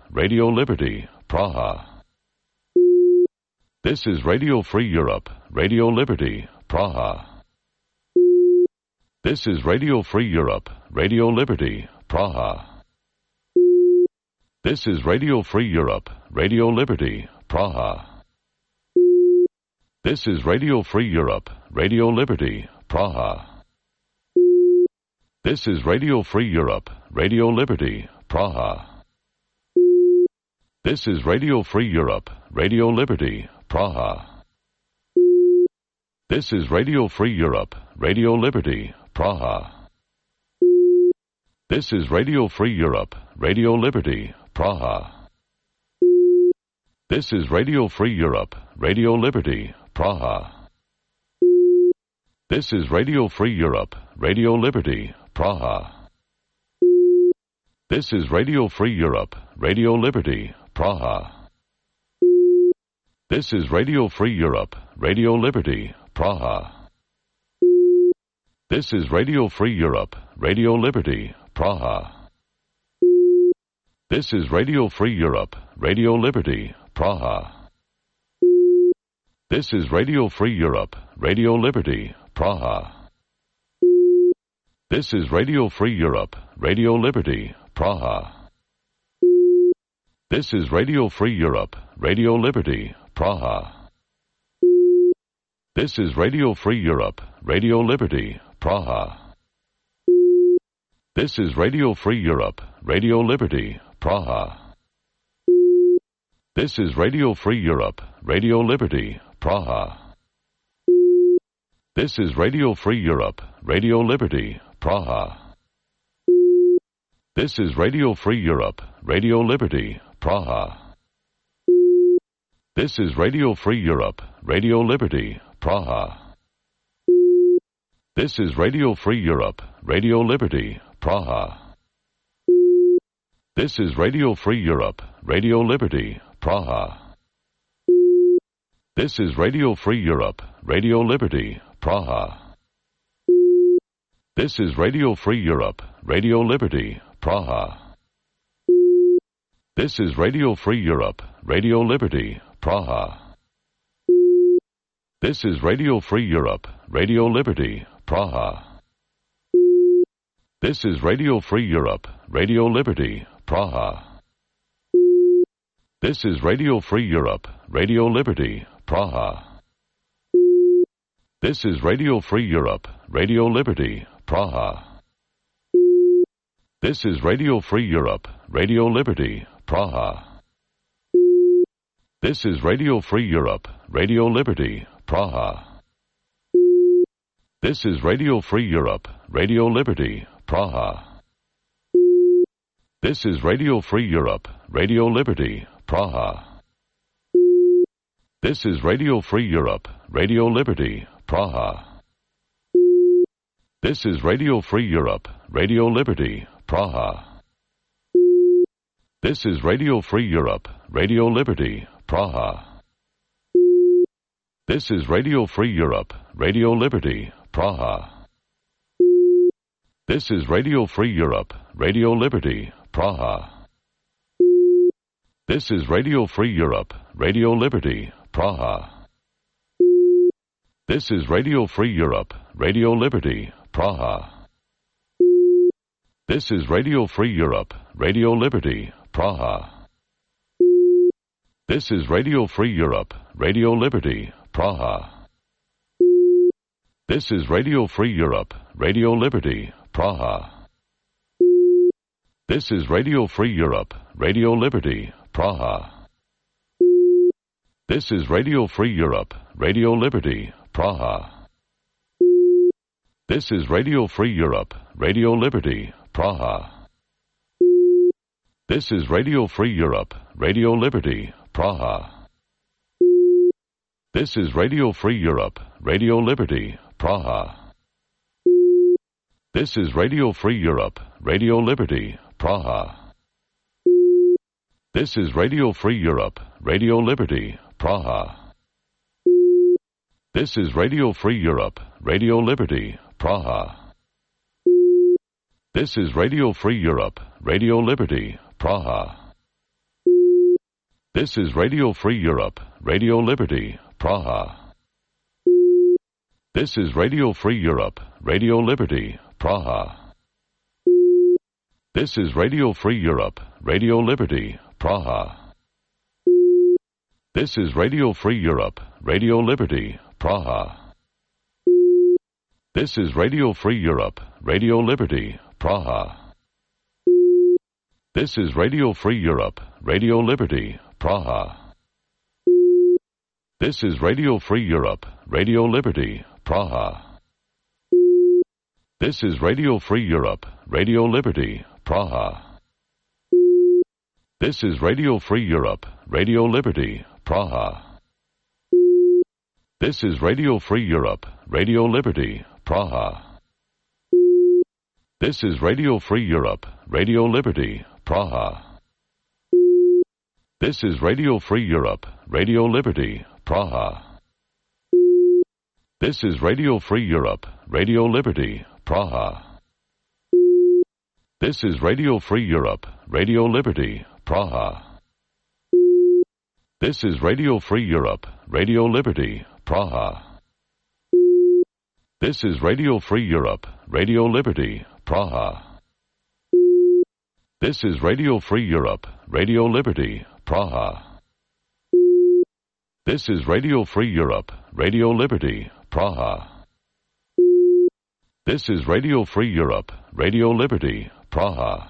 Radio Liberty, Praha. This is Radio Free Europe, Radio Liberty, Praha. This is Radio Free Europe, Radio Liberty, Praha. This is Radio Free Europe, Radio Liberty, Praha. This is Radio Free Europe, Radio Liberty, Praha. This is Radio Free Europe, Radio Liberty, Praha. This is Radio Free Europe, Radio Liberty, Praha. This is Radio Free Europe, Radio Liberty, Praha. This is Radio Free Europe, Radio Liberty, Praha. This is Radio Free Europe, Radio Liberty, Praha. This is Radio Free Europe, Radio Liberty, Praha. This is Radio Free Europe, Radio Liberty, Praha. This is Radio Free Europe, Radio Liberty, Praha. This is Radio Free Europe, Radio Liberty, Praha. This is Radio Free Europe, Radio Liberty, Praha. This is Radio Free Europe, Radio Liberty, Praha. This is Radio Free Europe, Radio Liberty, Praha. This is Radio Free Europe, Radio Liberty, Praha. This is Radio Free Europe, Radio Liberty, Praha. This is Radio Free Europe, Radio Liberty, Praha. This is Radio Free Europe, Radio Liberty, Praha. This is Radio Free Europe, Radio Liberty, Praha. This is Radio Free Europe, Radio Liberty, Praha. This is Radio Free Europe, Radio Liberty, Praha. This is Radio Free Europe, Radio Liberty, Praha. This is Radio Free Europe, Radio Liberty, Praha. This is Radio Free Europe, Radio Liberty, Praha. This is Radio Free Europe, Radio Liberty, Praha. This is Radio Free Europe, Radio Liberty, Praha. This is Radio Free Europe, Radio Liberty, Praha. This is Radio Free Europe, Radio Liberty, Praha. This is Radio Free Europe, Radio Liberty, Praha. This is Radio Free Europe, Radio Liberty, Praha. This is Radio Free Europe, Radio Liberty, Praha. This is Radio Free Europe, Radio Liberty, Praha. This is Radio Free Europe, Radio Liberty, Praha. This is Radio Free Europe, Radio Liberty, Praha. This is Radio Free Europe, Radio Liberty, Praha. This is Radio Free Europe, Radio Liberty, Praha. This is Radio Free Europe, Radio Liberty, Praha. This is Radio Free Europe, Radio Liberty, Praha. This is Radio Free Europe, Radio Liberty, Praha. This is Radio Free Europe, Radio Liberty, Praha. This is Radio Free Europe, Radio Liberty, Praha. This is Radio Free Europe, Radio Liberty, Praha. This is Radio Free Europe, Radio Liberty, Praha. This is Radio Free Europe, Radio Liberty, Praha. This is Radio Free Europe, Radio Liberty, Praha. This is Radio Free Europe, Radio Liberty, Praha. This is Radio Free Europe, Radio Liberty, Praha. This is Radio Free Europe, Radio Liberty, Praha. This is Radio Free Europe, Radio Liberty, Praha. This is Radio Free Europe, Radio Liberty, Praha. This is Radio Free Europe, Radio Liberty, Praha. This is Radio Free Europe, Radio Liberty, Praha. This is Radio Free Europe, Radio Liberty, Praha. This is Radio Free Europe, Radio Liberty, Praha. This is Radio Free Europe, Radio Liberty, Praha. This is Radio Free Europe, Radio Liberty, Praha. This is Radio Free Europe, Radio Liberty, Praha. This is Radio Free Europe, Radio Liberty, Praha. This is Radio Free Europe, Radio Liberty, Praha. This is Radio Free Europe, Radio Liberty, Praha. This is Radio Free Europe, Radio Liberty, Praha. This is Radio Free Europe, Radio Liberty, Praha. This is Radio Free Europe, Radio Liberty, Praha. This is Radio Free Europe, Radio Liberty, Praha. This is Radio Free Europe, Radio Liberty, Praha. This is Radio Free Europe, Radio Liberty, Praha. This is Radio Free Europe, Radio Liberty, Praha. This is Radio Free Europe, Radio Liberty, Praha. This is Radio Free Europe, Radio Liberty, Praha. This is Radio Free Europe, Radio Liberty, Praha. This is Radio Free Europe, Radio Liberty, Praha. This is Radio Free Europe, Radio Liberty, Praha.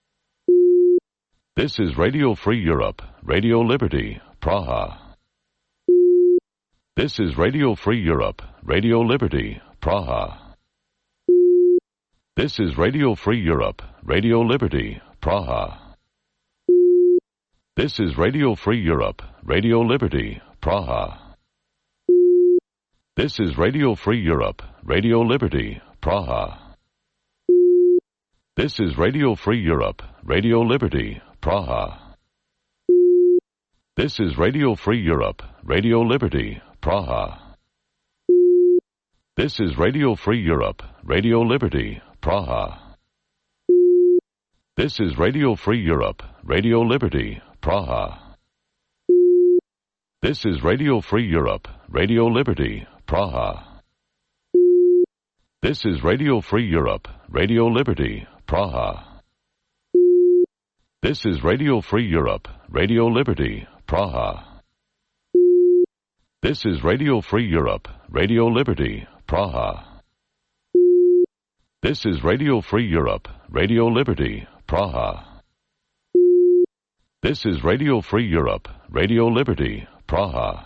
This is Radio Free Europe, Radio Liberty, Praha. This is Radio Free Europe, Radio Liberty, Praha. This is Radio Free Europe, Radio Liberty, Praha. This is Radio Free Europe, Radio Liberty, Praha. This is Radio Free Europe, Radio Liberty, Praha. This is Radio Free Europe, Radio Liberty, Praha. This is Radio Free Europe, Radio Liberty, Praha. This is Radio Free Europe, Radio Liberty, Praha. This is Radio Free Europe, Radio Liberty, Praha. This is Radio Free Europe, Radio Liberty, Praha. This is Radio Free Europe, Radio Liberty, Praha. This is Radio Free Europe, Radio Liberty, Praha. This is Radio Free Europe, Radio Liberty, Praha. This is Radio Free Europe, Radio Liberty, Praha. This is Radio Free Europe, Radio Liberty, Praha.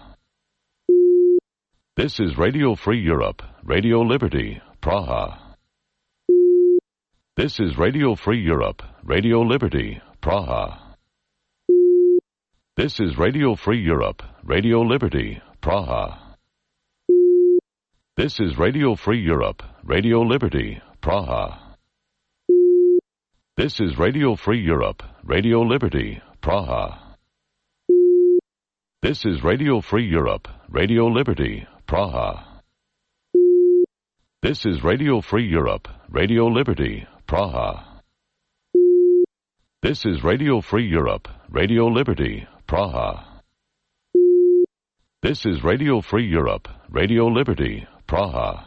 This is Radio Free Europe, Radio Liberty, Praha. This is Radio Free Europe, Radio Liberty, Praha. This is Radio Free Europe, Radio Liberty, Praha. This is Radio Free Europe, Radio Liberty, Praha. This is Radio Free Europe, Radio Liberty, Praha. This is Radio Free Europe, Radio Liberty, Praha. This is Radio Free Europe, Radio Liberty, Praha. This is Radio Free Europe, Radio Liberty, Praha. This is Radio Free Europe, Radio Liberty, Praha.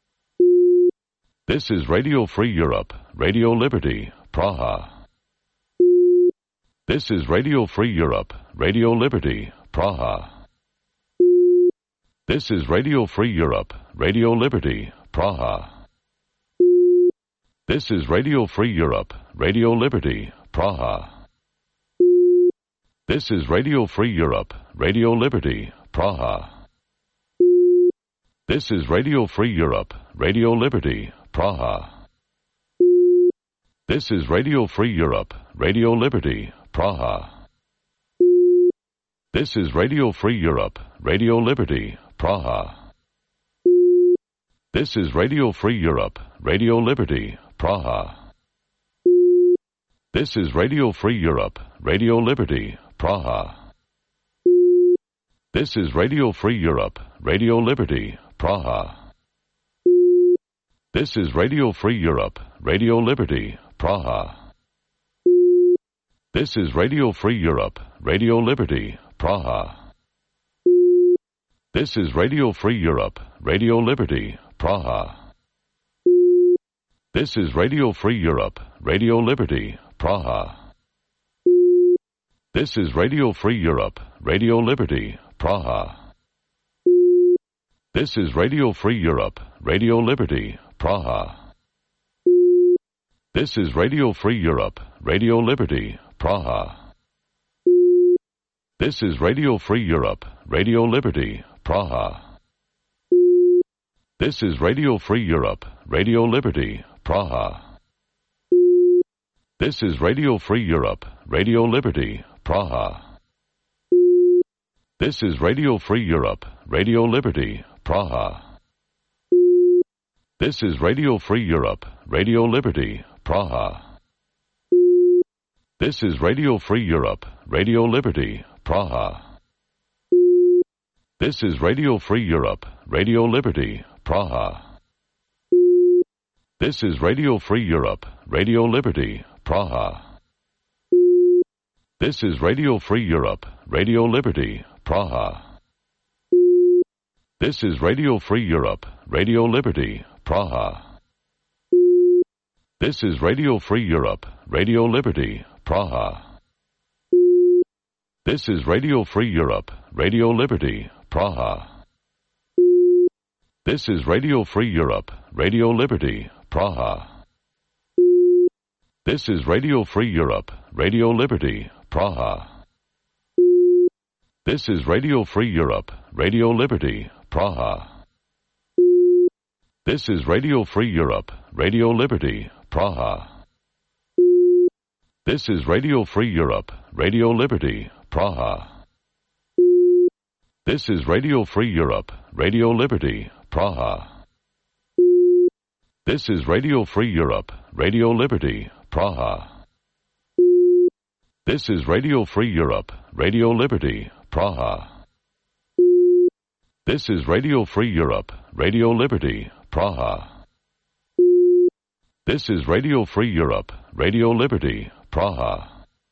This is Radio Free Europe, Radio Liberty, Praha. This is Radio Free Europe, Radio Liberty, Praha. This is Radio Free Europe, Radio Liberty, Praha. This is Radio Free Europe, Radio Liberty, Praha. This is Radio Free Europe, Radio Liberty, Praha. This is Radio Free Europe, Radio Liberty, Praha. This is Radio Free Europe, Radio Liberty, Praha. This is Radio Free Europe, Radio Liberty, Praha. This is Radio Free Europe, Radio Liberty, Praha. This is Radio Free Europe, Radio Liberty, Praha. This is Radio Free Europe, Radio Liberty, Praha. This is Radio Free Europe, Radio Liberty, Praha. This is Radio Free Europe, Radio Liberty, Praha. This is Radio Free Europe, Radio Liberty, Praha. This is Radio Free Europe, Radio Liberty, Praha. This is Radio Free Europe, Radio Liberty, Praha. This is Radio Free Europe, Radio Liberty, Praha. This is Radio Free Europe, Radio Liberty, Praha. This is Radio Free Europe, Radio Liberty, Praha. This is Radio Free Europe, Radio Liberty, Praha. This is Radio Free Europe, Radio Liberty, Praha. This is Radio Free Europe, Radio Liberty, Praha. This is Radio Free Europe, Radio Liberty, Praha. This is Radio Free Europe, Radio Liberty, Praha. This is Radio Free Europe, Radio Liberty, Praha. This is Radio Free Europe, Radio Liberty, Praha. This is Radio Free Europe, Radio Liberty, Praha. This is Radio Free Europe, Radio Liberty, Praha. This is Radio Free Europe, Radio Liberty, Praha. This is Radio Free Europe, Radio Liberty, Praha. This is Radio Free Europe, Radio Liberty, Praha. This is Radio Free Europe, Radio Liberty, Praha. This is Radio Free Europe, Radio Liberty, Praha. This is Radio Free Europe, Radio Liberty, Praha. This is Radio Free Europe, Radio Liberty, Praha. This is Radio Free Europe, Radio Liberty, Praha. This is Radio Free Europe, Radio Liberty, Praha. This is Radio Free Europe, Radio Liberty, Praha. This is Radio Free Europe, Radio Liberty, Praha. This is Radio Free Europe, Radio Liberty, Praha.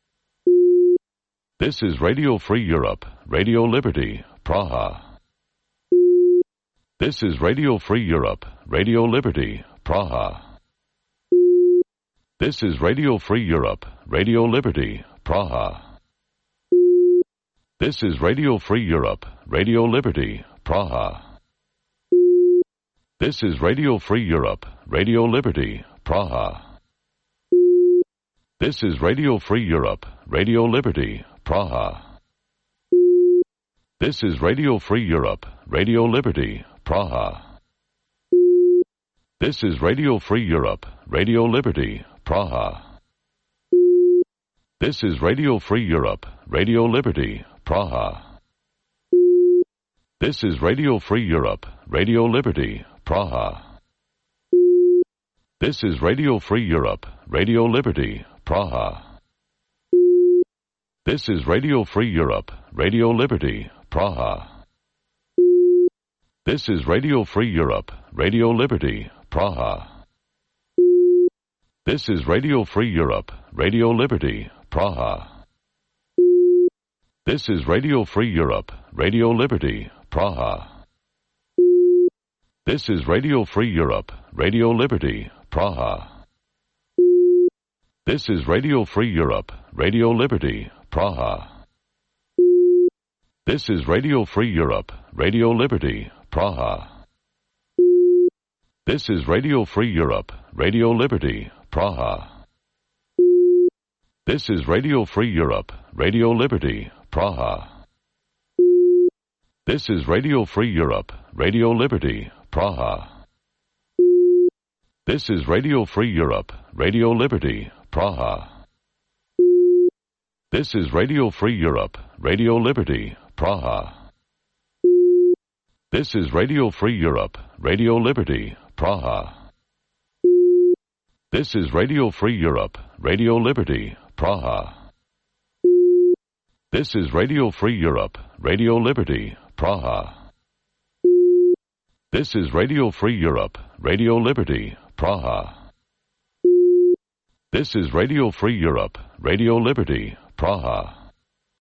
This is Radio Free Europe, Radio Liberty, Praha. This is Radio Free Europe, Radio Liberty, Praha. This is Radio Free Europe, Radio Liberty, Praha. This is Radio Free Europe, Radio Liberty, Praha. This is Radio Free Europe, Radio Liberty, Praha. This is Radio Free Europe, Radio Liberty, Praha. This is Radio Free Europe, Radio Liberty, Praha. This is Radio Free Europe, Radio Liberty, Praha. This is Radio Free Europe, Radio Liberty, Praha. This is Radio Free Europe, Radio Liberty, Praha. This is Radio Free Europe, Radio Liberty, Praha. This is Radio Free Europe, Radio Liberty, Praha. This is Radio Free Europe, Radio Liberty, Praha. This is Radio Free Europe, Radio Liberty, Praha. This is Radio Free Europe, Radio Liberty, Praha. This is Radio Free Europe, Radio Liberty, Praha. This is Radio Free Europe, Radio Liberty, Praha. This is Radio Free Europe, Radio Liberty, Praha. This is Radio Free Europe, Radio Liberty, Praha. This is Radio Free Europe, Radio Liberty, Praha. This is Radio Free Europe, Radio Liberty, Praha. This is Radio Free Europe, Radio Liberty, Praha. This is Radio Free Europe, Radio Liberty, Praha. This is Radio Free Europe, Radio Liberty, Praha. This is Radio Free Europe, Radio Liberty, Praha. This is Radio Free Europe, Radio Liberty, Praha. This is Radio Free Europe, Radio Liberty, Praha. This is Radio Free Europe, Radio Liberty, Praha.